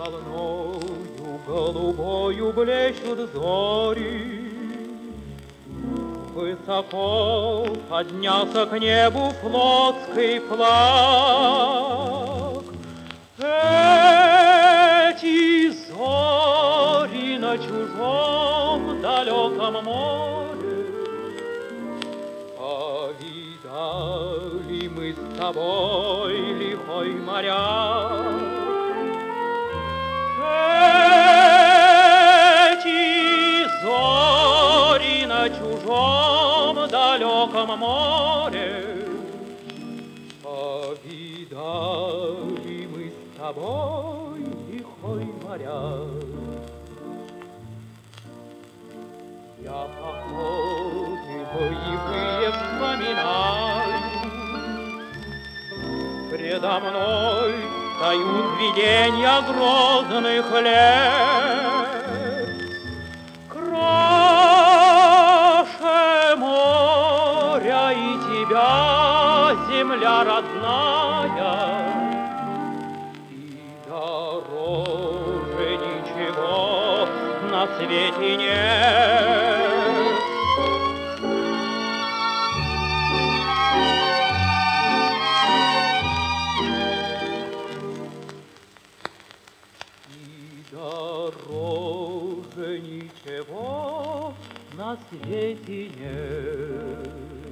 волною голубою блещут зори. Высоко поднялся к небу флотский флаг. Эти зори на чужом далеком море. Повидали мы с тобой лихой моряк. Эти зори на чужом далеком море. Повидали мы с тобой лихой моряк. Я походы боевые вспоминаю. Предо мной встают виденья грозных лет. Краше моря и тебя, земля родная, и дороже ничего на свете нет. И дороже ничего на свете нет.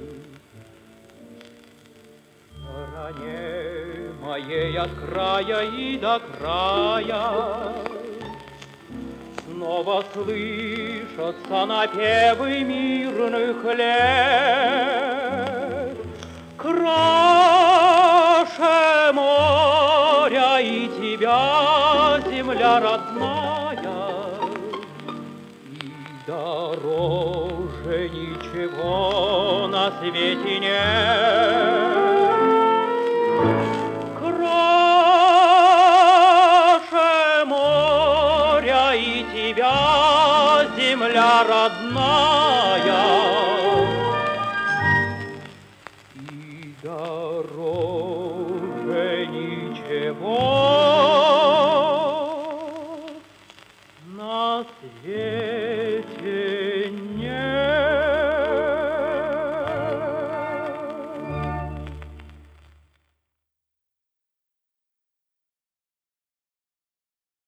В стороне моей от края и до края снова слышатся напевы мирных лет. Краше моря и тебя, земля родная, и дороже ничего на свете нет. Краше моря и тебя, земля родная, и дороже ничего на свете.